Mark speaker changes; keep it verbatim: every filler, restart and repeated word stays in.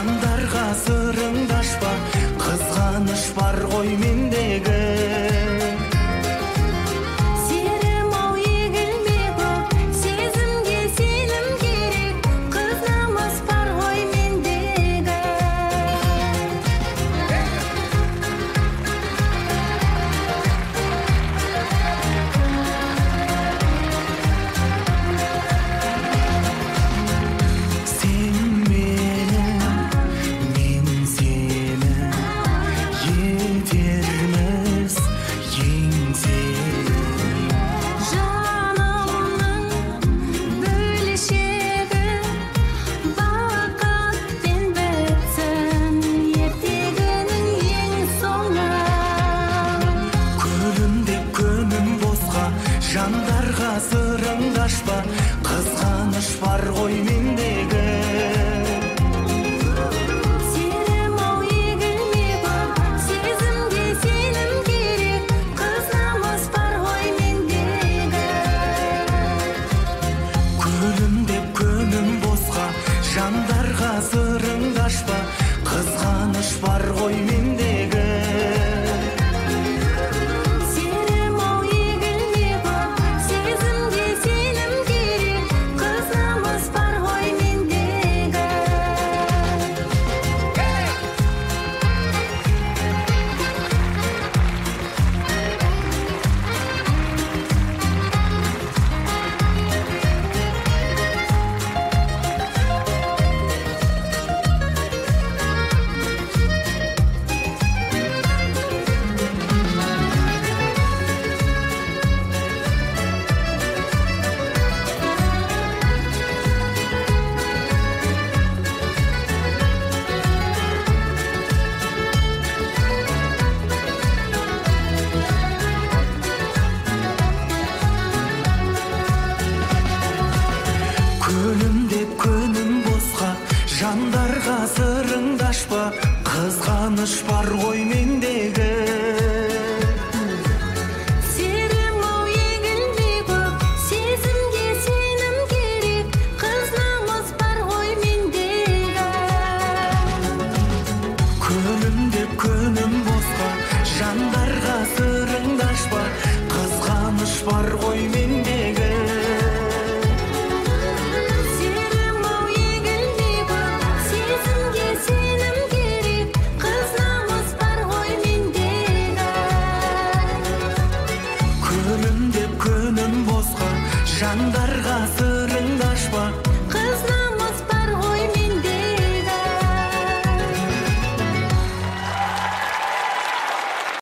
Speaker 1: жандарға сырыңды ашпа, қызғаныш бар ғой мендегі. Жандарға сырыңды ашпа, қызғаныш бар ғой мендегі.
Speaker 2: Сенім ау егілме көп, сезімге сенім керек, қыз намыс бар ғой мендегі.
Speaker 1: Күлім деп күнім босқа, жандарға сырыңды ашпа, қызғаныш бар ғой мендегі. Күлім деп күнім босқа, жандарға сырыңды ашпа, қызғаныш бар ғой мендегі.
Speaker 2: Сенім ау егілме көп, сезімге сенім керек, қыз намыс бар ғой мендегі.
Speaker 1: Күлім деп күнім босқа, жандарға сырыңды ашпа, қызғаныш бар ғой мендегі.